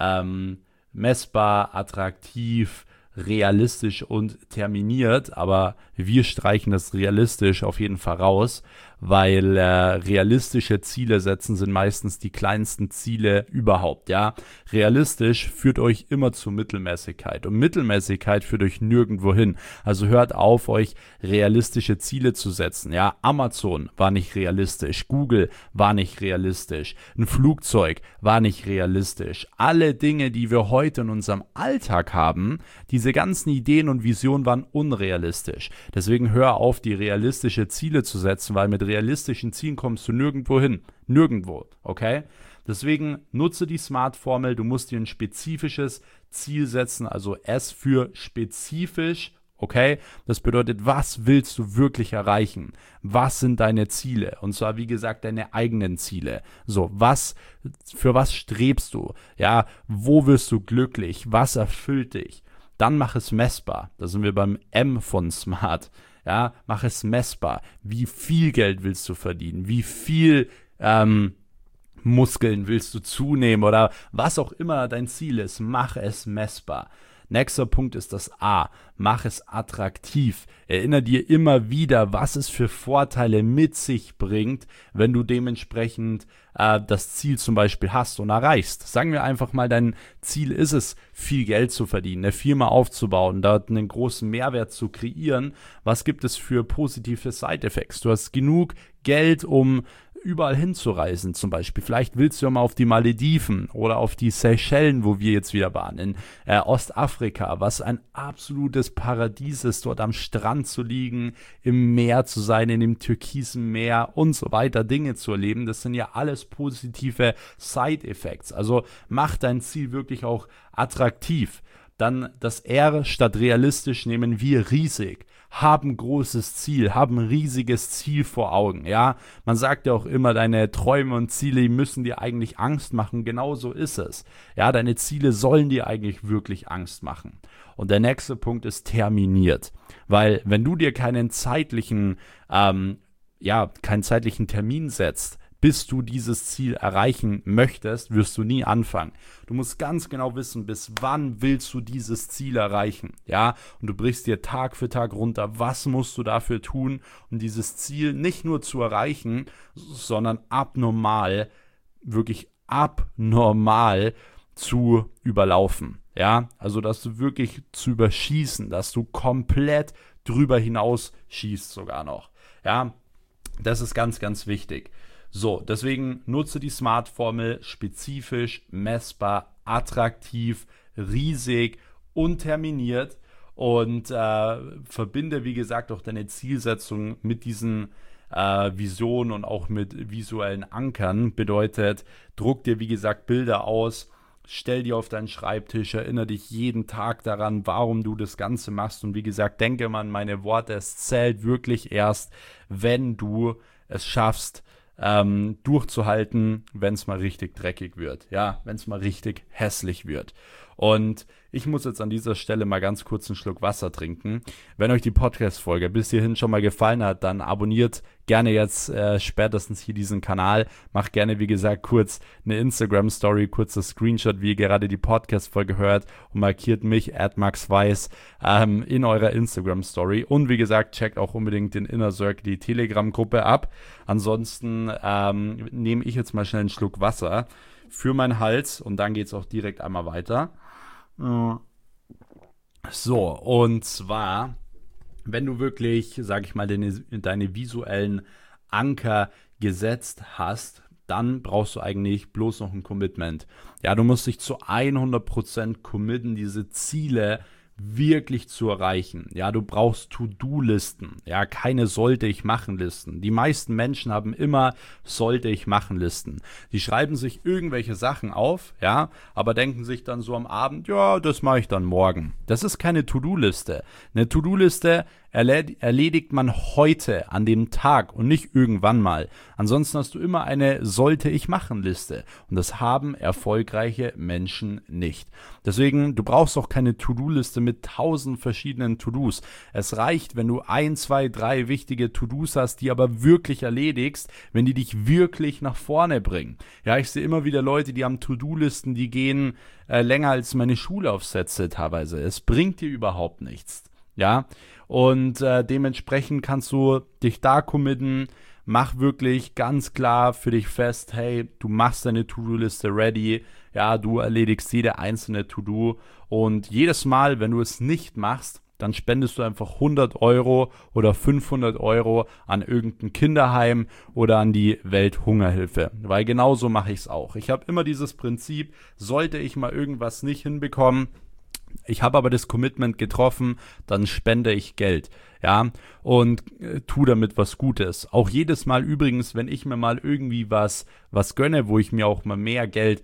messbar, attraktiv, realistisch und terminiert, aber wir streichen das realistisch auf jeden Fall raus, weil realistische Ziele setzen sind meistens die kleinsten Ziele überhaupt, ja. Realistisch führt euch immer zur Mittelmäßigkeit und Mittelmäßigkeit führt euch nirgendwo hin. Also hört auf, euch realistische Ziele zu setzen, ja. Amazon war nicht realistisch, Google war nicht realistisch, ein Flugzeug war nicht realistisch. Alle Dinge, die wir heute in unserem Alltag haben, diese ganzen Ideen und Visionen waren unrealistisch. Deswegen hör auf, die realistische Ziele zu setzen, weil mit realistischen Zielen kommst du nirgendwo hin. Nirgendwo, okay? Deswegen nutze die SMART-Formel. Du musst dir ein spezifisches Ziel setzen, also S für spezifisch. Okay, das bedeutet, was willst du wirklich erreichen? Was sind deine Ziele? Und zwar, wie gesagt, deine eigenen Ziele. So, für was strebst du? Ja, wo wirst du glücklich? Was erfüllt dich? Dann mach es messbar. Da sind wir beim M von Smart. Ja, mach es messbar. Wie viel Geld willst du verdienen? Wie viel Muskeln willst du zunehmen? Oder was auch immer dein Ziel ist, mach es messbar. Nächster Punkt ist das A. Mach es attraktiv. Erinnere dir immer wieder, was es für Vorteile mit sich bringt, wenn du dementsprechend das Ziel zum Beispiel hast und erreichst. Sagen wir einfach mal, dein Ziel ist es, viel Geld zu verdienen, eine Firma aufzubauen, dort einen großen Mehrwert zu kreieren. Was gibt es für positive Side-Effects? Du hast genug Geld, um überall hinzureisen zum Beispiel. Vielleicht willst du ja mal auf die Malediven oder auf die Seychellen, wo wir jetzt wieder waren, in Ostafrika, was ein absolutes Paradies ist, dort am Strand zu liegen, im Meer zu sein, in dem türkisen Meer und so weiter, Dinge zu erleben. Das sind ja alles positive Side-Effects. Also mach dein Ziel wirklich auch attraktiv. Dann das R statt realistisch nehmen wir riesig. Haben großes Ziel, haben ein riesiges Ziel vor Augen, ja. Man sagt ja auch immer, deine Träume und Ziele müssen dir eigentlich Angst machen. Genau so ist es. Ja, deine Ziele sollen dir eigentlich wirklich Angst machen. Und der nächste Punkt ist terminiert. Weil wenn du dir keinen zeitlichen Termin setzt, bis du dieses Ziel erreichen möchtest, wirst du nie anfangen. Du musst ganz genau wissen, bis wann willst du dieses Ziel erreichen, ja? Und du brichst dir Tag für Tag runter, was musst du dafür tun, um dieses Ziel nicht nur zu erreichen, sondern wirklich abnormal zu überlaufen, ja? Also, dass du wirklich zu überschießen, dass du komplett drüber hinaus schießt sogar noch, ja? Das ist ganz, ganz wichtig. So, deswegen nutze die SMART-Formel spezifisch, messbar, attraktiv, riesig und terminiert und verbinde, wie gesagt, auch deine Zielsetzung mit diesen Visionen und auch mit visuellen Ankern. Bedeutet, druck dir, wie gesagt, Bilder aus, stell dir auf deinen Schreibtisch, erinnere dich jeden Tag daran, warum du das Ganze machst und wie gesagt, denke mal an meine Worte, es zählt wirklich erst, wenn du es schaffst, durchzuhalten, wenn es mal richtig dreckig wird, ja, wenn es mal richtig hässlich wird. Und ich muss jetzt an dieser Stelle mal ganz kurz einen Schluck Wasser trinken. Wenn euch die Podcast-Folge bis hierhin schon mal gefallen hat, dann abonniert gerne jetzt spätestens hier diesen Kanal. Macht gerne, wie gesagt, kurz eine Instagram-Story, kurzes Screenshot, wie ihr gerade die Podcast-Folge hört und markiert mich, @maxweiss, in eurer Instagram-Story. Und wie gesagt, checkt auch unbedingt den Inner Circle, die Telegram-Gruppe ab. Ansonsten nehme ich jetzt mal schnell einen Schluck Wasser für meinen Hals und dann geht es auch direkt einmal weiter. So, und zwar, wenn du wirklich, sag ich mal, deine visuellen Anker gesetzt hast, dann brauchst du eigentlich bloß noch ein Commitment. Ja, du musst dich zu 100% committen, diese Ziele wirklich zu erreichen. Ja, du brauchst To-Do-Listen. Ja, keine Sollte-ich-machen-Listen. Die meisten Menschen haben immer Sollte-ich-machen-Listen. Die schreiben sich irgendwelche Sachen auf, ja, aber denken sich dann so am Abend, ja, das mache ich dann morgen. Das ist keine To-Do-Liste. Eine To-Do-Liste erledigt man heute an dem Tag und nicht irgendwann mal. Ansonsten hast du immer eine Sollte-ich-machen-Liste. Und das haben erfolgreiche Menschen nicht. Deswegen, du brauchst auch keine To-Do-Liste mit 1000 verschiedenen To-Dos. Es reicht, wenn du 1, 2, 3 wichtige To-Dos hast, die aber wirklich erledigst, wenn die dich wirklich nach vorne bringen. Ja, ich sehe immer wieder Leute, die haben To-Do-Listen, die gehen länger als meine Schulaufsätze teilweise. Es bringt dir überhaupt nichts. Ja, und dementsprechend kannst du dich da committen, mach wirklich ganz klar für dich fest, hey, du machst deine To-Do-Liste ready, ja, du erledigst jede einzelne To-Do und jedes Mal, wenn du es nicht machst, dann spendest du einfach 100 Euro oder 500 Euro an irgendein Kinderheim oder an die Welthungerhilfe. Weil genauso mache ich es auch. Ich habe immer dieses Prinzip, sollte ich mal irgendwas nicht hinbekommen, ich habe aber das Commitment getroffen, dann spende ich Geld, ja, und tu damit was Gutes. Auch jedes Mal übrigens, wenn ich mir mal irgendwie was gönne, wo ich mir auch mal mehr Geld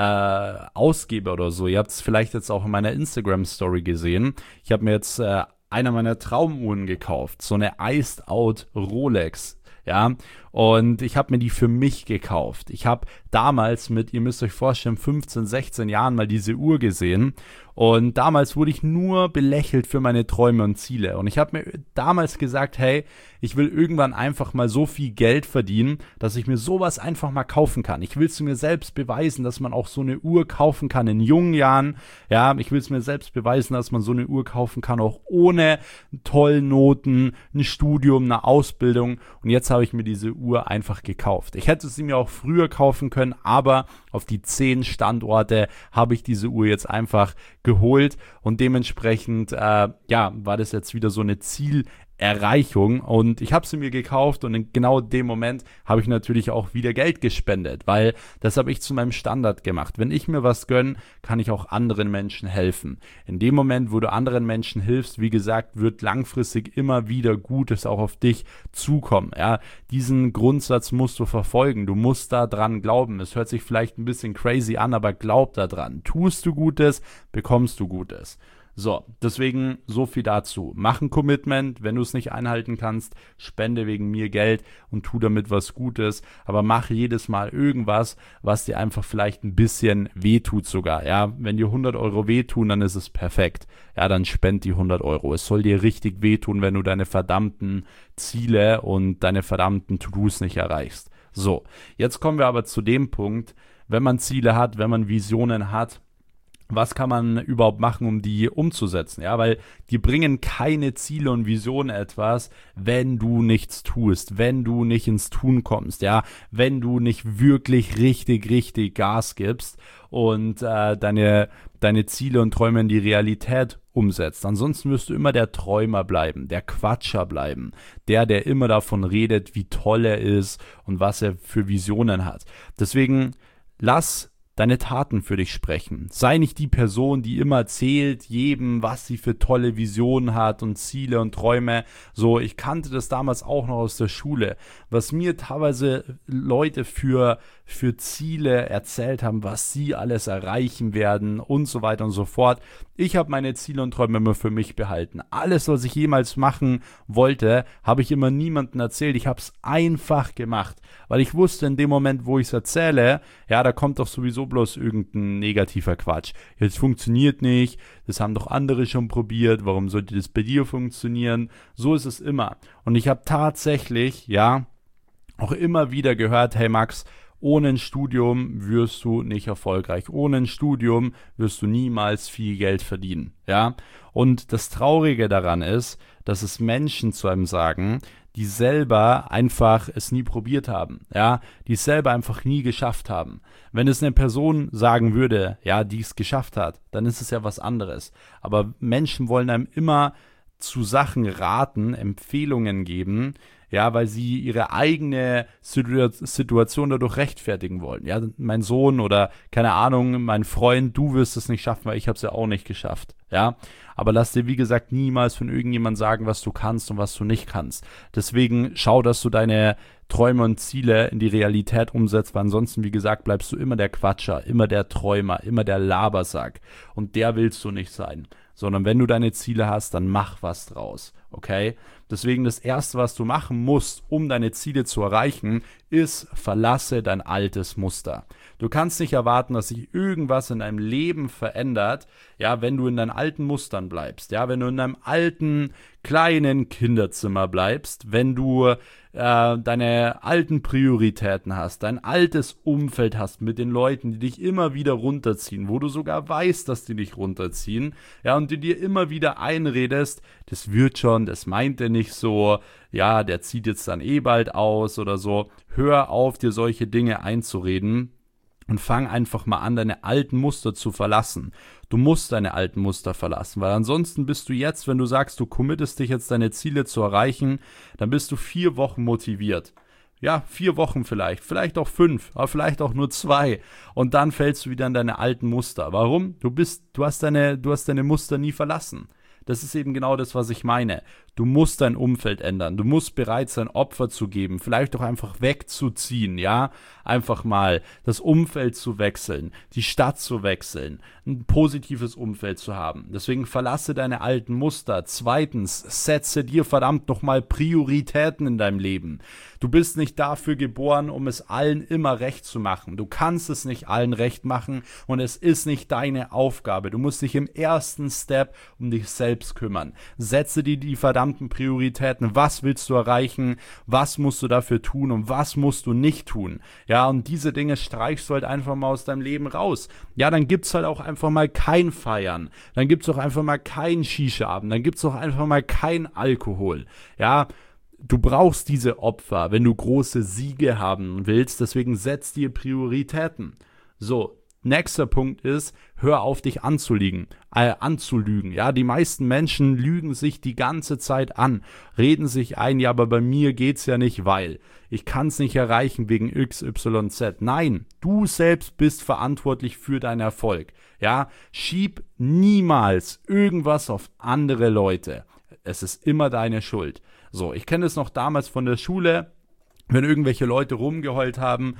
ausgebe oder so. Ihr habt es vielleicht jetzt auch in meiner Instagram-Story gesehen. Ich habe mir jetzt einer meiner Traumuhren gekauft, so eine Iced Out Rolex. Ja, und ich habe mir die für mich gekauft. Ich habe damals ihr müsst euch vorstellen, 15, 16 Jahren mal diese Uhr gesehen und damals wurde ich nur belächelt für meine Träume und Ziele und ich habe mir damals gesagt, hey, ich will irgendwann einfach mal so viel Geld verdienen, dass ich mir sowas einfach mal kaufen kann. Ich will es mir selbst beweisen, dass man auch so eine Uhr kaufen kann in jungen Jahren. Ja, ich will es mir selbst beweisen, dass man so eine Uhr kaufen kann, auch ohne tollen Noten, ein Studium, eine Ausbildung und jetzt habe ich mir diese Uhr einfach gekauft. Ich hätte sie mir auch früher kaufen können, aber auf die 10 Standorte habe ich diese Uhr jetzt einfach geholt und dementsprechend war das jetzt wieder so eine Zielerreichung und ich habe sie mir gekauft und in genau dem Moment habe ich natürlich auch wieder Geld gespendet, weil das habe ich zu meinem Standard gemacht. Wenn ich mir was gönne, kann ich auch anderen Menschen helfen. In dem Moment, wo du anderen Menschen hilfst, wie gesagt, wird langfristig immer wieder Gutes auch auf dich zukommen. Ja, diesen Grundsatz musst du verfolgen. Du musst da dran glauben. Es hört sich vielleicht ein bisschen crazy an, aber glaub da dran. Tust du Gutes, bekommst du Gutes. So, deswegen so viel dazu. Mach ein Commitment, wenn du es nicht einhalten kannst, spende wegen mir Geld und tu damit was Gutes, aber mach jedes Mal irgendwas, was dir einfach vielleicht ein bisschen wehtut sogar, ja, wenn dir 100 Euro wehtun, dann ist es perfekt, ja, dann spend die 100 Euro, es soll dir richtig wehtun, wenn du deine verdammten Ziele und deine verdammten To-Dos nicht erreichst. So, jetzt kommen wir aber zu dem Punkt, wenn man Ziele hat, wenn man Visionen hat, was kann man überhaupt machen, um die umzusetzen? Ja, weil die bringen keine Ziele und Visionen etwas, wenn du nichts tust, wenn du nicht ins Tun kommst, ja, wenn du nicht wirklich richtig Gas gibst und deine Ziele und Träume in die Realität umsetzt. Ansonsten wirst du immer der Träumer bleiben, der Quatscher bleiben, der immer davon redet, wie toll er ist und was er für Visionen hat. Deswegen lass deine Taten für dich sprechen. Sei nicht die Person, die immer erzählt jedem, was sie für tolle Visionen hat und Ziele und Träume. So, ich kannte das damals auch noch aus der Schule, was mir teilweise Leute für Ziele erzählt haben, was sie alles erreichen werden und so weiter und so fort. Ich habe meine Ziele und Träume immer für mich behalten. Alles, was ich jemals machen wollte, habe ich immer niemandem erzählt. Ich habe es einfach gemacht, weil ich wusste, in dem Moment, wo ich es erzähle, ja, da kommt doch sowieso bloß irgendein negativer Quatsch. Jetzt funktioniert nicht, das haben doch andere schon probiert, warum sollte das bei dir funktionieren? So ist es immer. Und ich habe tatsächlich, ja, auch immer wieder gehört, hey Max, ohne ein Studium wirst du nicht erfolgreich. Ohne ein Studium wirst du niemals viel Geld verdienen. Ja? Und das Traurige daran ist, dass es Menschen zu einem sagen, die selber einfach es nie probiert haben. Ja? Die es selber einfach nie geschafft haben. Wenn es eine Person sagen würde, ja, die es geschafft hat, dann ist es ja was anderes. Aber Menschen wollen einem immer zu Sachen raten, Empfehlungen geben, ja, weil sie ihre eigene Situation dadurch rechtfertigen wollen. Ja, mein Sohn oder, keine Ahnung, mein Freund, du wirst es nicht schaffen, weil ich habe es ja auch nicht geschafft. Ja, aber lass dir, wie gesagt, niemals von irgendjemandem sagen, was du kannst und was du nicht kannst. Deswegen schau, dass du deine Träume und Ziele in die Realität umsetzt, weil ansonsten, wie gesagt, bleibst du immer der Quatscher, immer der Träumer, immer der Labersack. Und der willst du nicht sein. Sondern wenn du deine Ziele hast, dann mach was draus, okay? Deswegen das Erste, was du machen musst, um deine Ziele zu erreichen, ist, verlasse dein altes Muster. Du kannst nicht erwarten, dass sich irgendwas in deinem Leben verändert, ja, wenn du in deinen alten Mustern bleibst, ja, wenn du in deinem alten, kleinen Kinderzimmer bleibst, wenn du deine alten Prioritäten hast, dein altes Umfeld hast mit den Leuten, die dich immer wieder runterziehen, wo du sogar weißt, dass die dich runterziehen, ja, und du dir immer wieder einredest, das wird schon, das meint er nicht so, ja, der zieht jetzt dann eh bald aus oder so. Hör auf, dir solche Dinge einzureden. Und fang einfach mal an, deine alten Muster zu verlassen. Du musst deine alten Muster verlassen, weil ansonsten bist du jetzt, wenn du sagst, du committest dich jetzt, deine Ziele zu erreichen, dann bist du 4 Wochen motiviert. Ja, 4 Wochen vielleicht auch 5, aber vielleicht auch nur 2. Und dann fällst du wieder in deine alten Muster. Warum? Du hast deine Muster nie verlassen. Das ist eben genau das, was ich meine. Du musst dein Umfeld ändern. Du musst bereit sein, Opfer zu geben. Vielleicht auch einfach wegzuziehen, ja? Einfach mal das Umfeld zu wechseln, die Stadt zu wechseln, ein positives Umfeld zu haben. Deswegen verlasse deine alten Muster. 2. Setze dir verdammt nochmal Prioritäten in deinem Leben. Du bist nicht dafür geboren, um es allen immer recht zu machen. Du kannst es nicht allen recht machen und es ist nicht deine Aufgabe. Du musst dich im ersten Step um dich selbst kümmern. Setze dir die verdammten Prioritäten. Was willst du erreichen? Was musst du dafür tun und was musst du nicht tun? Ja, und diese Dinge streichst du halt einfach mal aus deinem Leben raus. Ja, dann gibt's halt auch einfach mal kein Feiern. Dann gibt's auch einfach mal keinen Shisha-Abend. Dann gibt's auch einfach mal kein Alkohol. Ja, du brauchst diese Opfer, wenn du große Siege haben willst. Deswegen setz dir Prioritäten. So, nächster Punkt ist, hör auf, dich anzulügen. Ja, die meisten Menschen lügen sich die ganze Zeit an, reden sich ein, ja, aber bei mir geht's ja nicht, weil ich kann es nicht erreichen wegen XYZ. Nein, du selbst bist verantwortlich für deinen Erfolg. Ja, schieb niemals irgendwas auf andere Leute. Es ist immer deine Schuld. So, ich kenne es noch damals von der Schule, wenn irgendwelche Leute rumgeheult haben,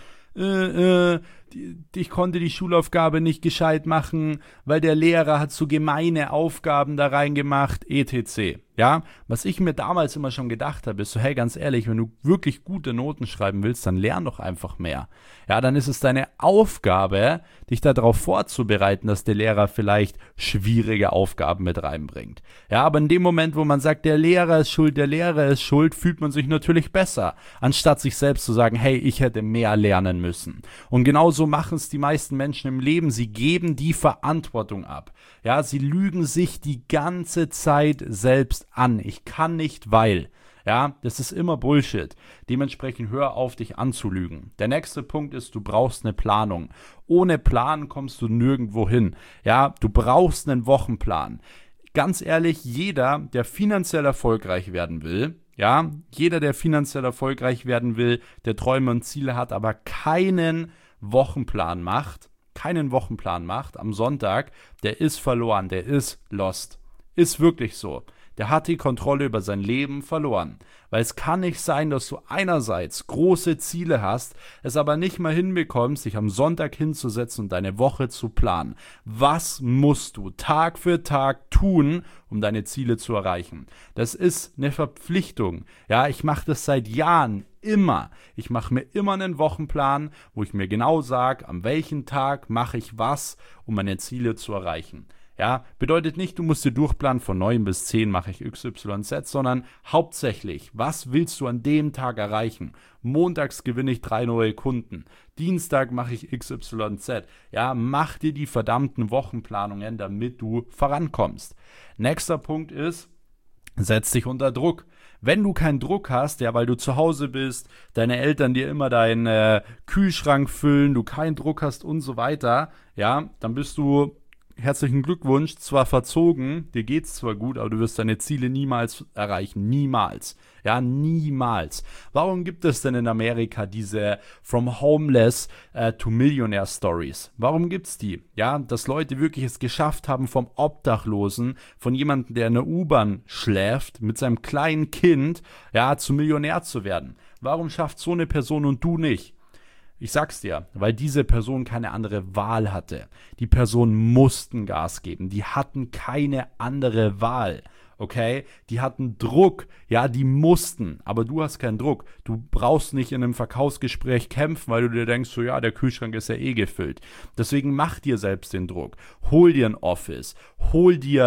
ich konnte die Schulaufgabe nicht gescheit machen, weil der Lehrer hat so gemeine Aufgaben da reingemacht, etc. Ja, was ich mir damals immer schon gedacht habe, ist so, hey, ganz ehrlich, wenn du wirklich gute Noten schreiben willst, dann lern doch einfach mehr. Ja, dann ist es deine Aufgabe, dich darauf vorzubereiten, dass der Lehrer vielleicht schwierige Aufgaben mit reinbringt. Ja, aber in dem Moment, wo man sagt, der Lehrer ist schuld, fühlt man sich natürlich besser, anstatt sich selbst zu sagen, hey, ich hätte mehr lernen müssen. Und genauso machen es die meisten Menschen im Leben. Sie geben die Verantwortung ab. Ja, sie lügen sich die ganze Zeit selbst an. Ich kann nicht, weil. Ja, das ist immer Bullshit. Dementsprechend hör auf, dich anzulügen. Der nächste Punkt ist, du brauchst eine Planung. Ohne Plan kommst du nirgendwo hin. Ja, du brauchst einen Wochenplan. Ganz ehrlich, jeder, der finanziell erfolgreich werden will, ja, jeder, der finanziell erfolgreich werden will, der Träume und Ziele hat, aber keinen Wochenplan macht am Sonntag, der ist verloren, der ist lost. Ist wirklich so. Der hat die Kontrolle über sein Leben verloren. Weil es kann nicht sein, dass du einerseits große Ziele hast, es aber nicht mal hinbekommst, dich am Sonntag hinzusetzen und deine Woche zu planen. Was musst du Tag für Tag tun, um deine Ziele zu erreichen? Das ist eine Verpflichtung. Ja, ich mache das seit Jahren immer. Ich mache mir immer einen Wochenplan, wo ich mir genau sage, an welchem Tag mache ich was, um meine Ziele zu erreichen. Ja, bedeutet nicht, du musst dir durchplanen, von 9 bis 10 mache ich XYZ, sondern hauptsächlich, was willst du an dem Tag erreichen? Montags gewinne ich 3 neue Kunden, Dienstag mache ich XYZ. Ja, mach dir die verdammten Wochenplanungen, damit du vorankommst. Nächster Punkt ist, setz dich unter Druck. Wenn du keinen Druck hast, ja, weil du zu Hause bist, deine Eltern dir immer deinen Kühlschrank füllen, du keinen Druck hast und so weiter, ja, dann bist du herzlichen Glückwunsch, zwar verzogen, dir geht's zwar gut, aber du wirst deine Ziele niemals erreichen, niemals, ja, niemals. Warum gibt es denn in Amerika diese From Homeless to Millionaire Stories? Warum gibt's die? Ja, dass Leute wirklich es geschafft haben, vom Obdachlosen, von jemandem, der in der U-Bahn schläft, mit seinem kleinen Kind, ja, zu Millionär zu werden. Warum schafft so eine Person und du nicht? Ich sag's dir, weil diese Person keine andere Wahl hatte. Die Personen mussten Gas geben. Die hatten keine andere Wahl. Okay? Die hatten Druck. Ja, die mussten. Aber du hast keinen Druck. Du brauchst nicht in einem Verkaufsgespräch kämpfen, weil du dir denkst, so ja, der Kühlschrank ist ja eh gefüllt. Deswegen mach dir selbst den Druck. Hol dir ein Office. Hol dir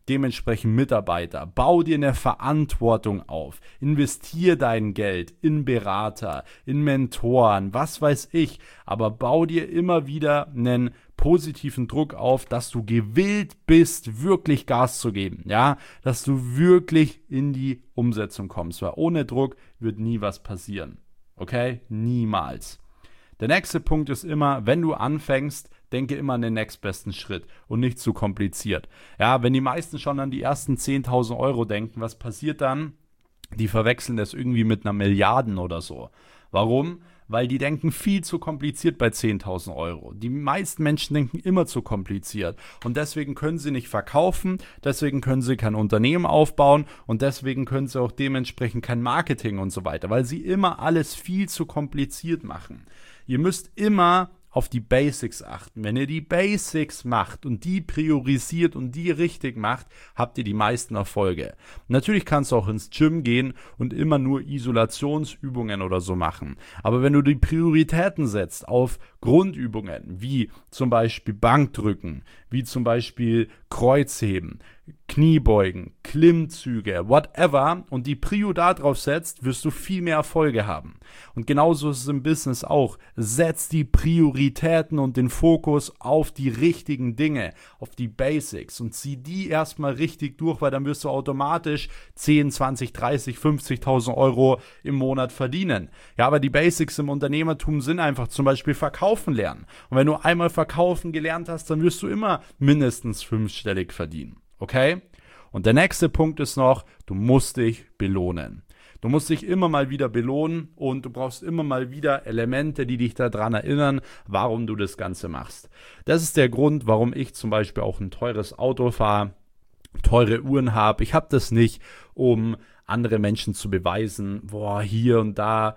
dementsprechend Mitarbeiter, bau dir eine Verantwortung auf, investier dein Geld in Berater, in Mentoren, was weiß ich, aber bau dir immer wieder einen positiven Druck auf, dass du gewillt bist, wirklich Gas zu geben, ja, dass du wirklich in die Umsetzung kommst, weil ohne Druck wird nie was passieren, okay, niemals. Der nächste Punkt ist immer, wenn du anfängst, denke immer an den nächstbesten Schritt und nicht zu kompliziert. Ja, wenn die meisten schon an die ersten 10.000 Euro denken, was passiert dann? Die verwechseln das irgendwie mit einer Milliarden oder so. Warum? Weil die denken viel zu kompliziert bei 10.000 Euro. Die meisten Menschen denken immer zu kompliziert und deswegen können sie nicht verkaufen, deswegen können sie kein Unternehmen aufbauen und deswegen können sie auch dementsprechend kein Marketing und so weiter, weil sie immer alles viel zu kompliziert machen. Ihr müsst immer auf die Basics achten. Wenn ihr die Basics macht und die priorisiert und die richtig macht, habt ihr die meisten Erfolge. Natürlich kannst du auch ins Gym gehen und immer nur Isolationsübungen oder so machen. Aber wenn du die Prioritäten setzt auf Grundübungen, wie zum Beispiel Bankdrücken, wie zum Beispiel Kreuzheben, Kniebeugen, Klimmzüge, whatever und die Prio da drauf setzt, wirst du viel mehr Erfolge haben. Und genauso ist es im Business auch. Setz die Prioritäten und den Fokus auf die richtigen Dinge, auf die Basics und zieh die erstmal richtig durch, weil dann wirst du automatisch 10, 20, 30, 50.000 Euro im Monat verdienen. Ja, aber die Basics im Unternehmertum sind einfach zum Beispiel verkaufen lernen. Und wenn du einmal verkaufen gelernt hast, dann wirst du immer mindestens 5-stellig verdienen. Okay? Und der nächste Punkt ist noch, du musst dich belohnen. Du musst dich immer mal wieder belohnen und du brauchst immer mal wieder Elemente, die dich daran erinnern, warum du das Ganze machst. Das ist der Grund, warum ich zum Beispiel auch ein teures Auto fahre, teure Uhren habe. Ich habe das nicht, um andere Menschen zu beweisen, boah, hier und da,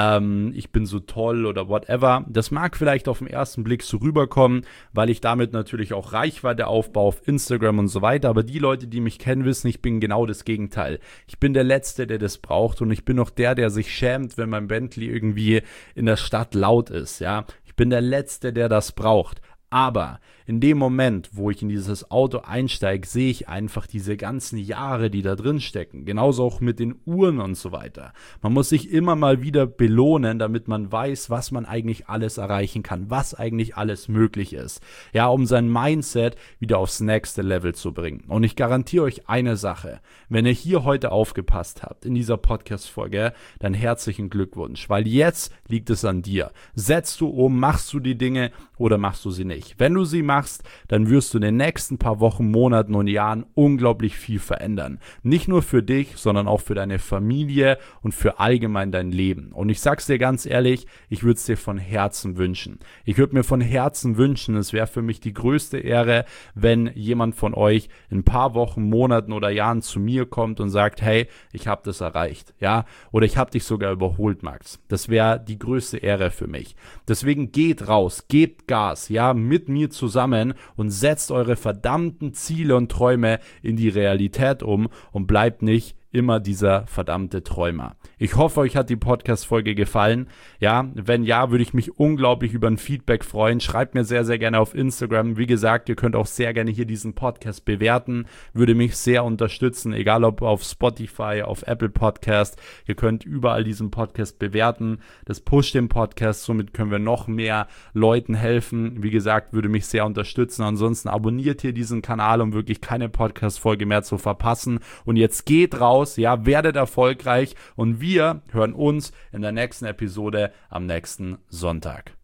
ich bin so toll oder whatever. Das mag vielleicht auf den ersten Blick so rüberkommen, weil ich damit natürlich auch Reichweite aufbaue auf Instagram und so weiter, aber die Leute, die mich kennen, wissen, ich bin genau das Gegenteil. Ich bin der Letzte, der das braucht und ich bin auch der sich schämt, wenn mein Bentley irgendwie in der Stadt laut ist, ja. Ich bin der Letzte, der das braucht. Aber in dem Moment, wo ich in dieses Auto einsteige, sehe ich einfach diese ganzen Jahre, die da drin stecken. Genauso auch mit den Uhren und so weiter. Man muss sich immer mal wieder belohnen, damit man weiß, was man eigentlich alles erreichen kann, was eigentlich alles möglich ist. Ja, um sein Mindset wieder aufs nächste Level zu bringen. Und ich garantiere euch eine Sache. Wenn ihr hier heute aufgepasst habt in dieser Podcast-Folge, dann herzlichen Glückwunsch, weil jetzt liegt es an dir. Setzt du um, machst du die Dinge oder machst du sie nicht? Wenn du sie machst, dann wirst du in den nächsten paar Wochen, Monaten und Jahren unglaublich viel verändern. Nicht nur für dich, sondern auch für deine Familie und für allgemein dein Leben. Und ich sag's dir ganz ehrlich, ich würde es dir von Herzen wünschen. Ich würde mir von Herzen wünschen, es wäre für mich die größte Ehre, wenn jemand von euch in ein paar Wochen, Monaten oder Jahren zu mir kommt und sagt, hey, ich habe das erreicht, ja, oder ich habe dich sogar überholt, Max. Das wäre die größte Ehre für mich. Deswegen geht raus, gebt Gas, ja, mit mir zusammen und setzt eure verdammten Ziele und Träume in die Realität um und bleibt nicht immer dieser verdammte Träumer. Ich hoffe, euch hat die Podcast-Folge gefallen. Ja, wenn ja, würde ich mich unglaublich über ein Feedback freuen. Schreibt mir sehr, sehr gerne auf Instagram. Wie gesagt, ihr könnt auch sehr gerne hier diesen Podcast bewerten. Würde mich sehr unterstützen, egal ob auf Spotify, auf Apple Podcast. Ihr könnt überall diesen Podcast bewerten. Das pusht den Podcast, somit können wir noch mehr Leuten helfen. Wie gesagt, würde mich sehr unterstützen. Ansonsten abonniert hier diesen Kanal, um wirklich keine Podcast-Folge mehr zu verpassen. Und jetzt geht raus. Ja, werdet erfolgreich und wir hören uns in der nächsten Episode am nächsten Sonntag.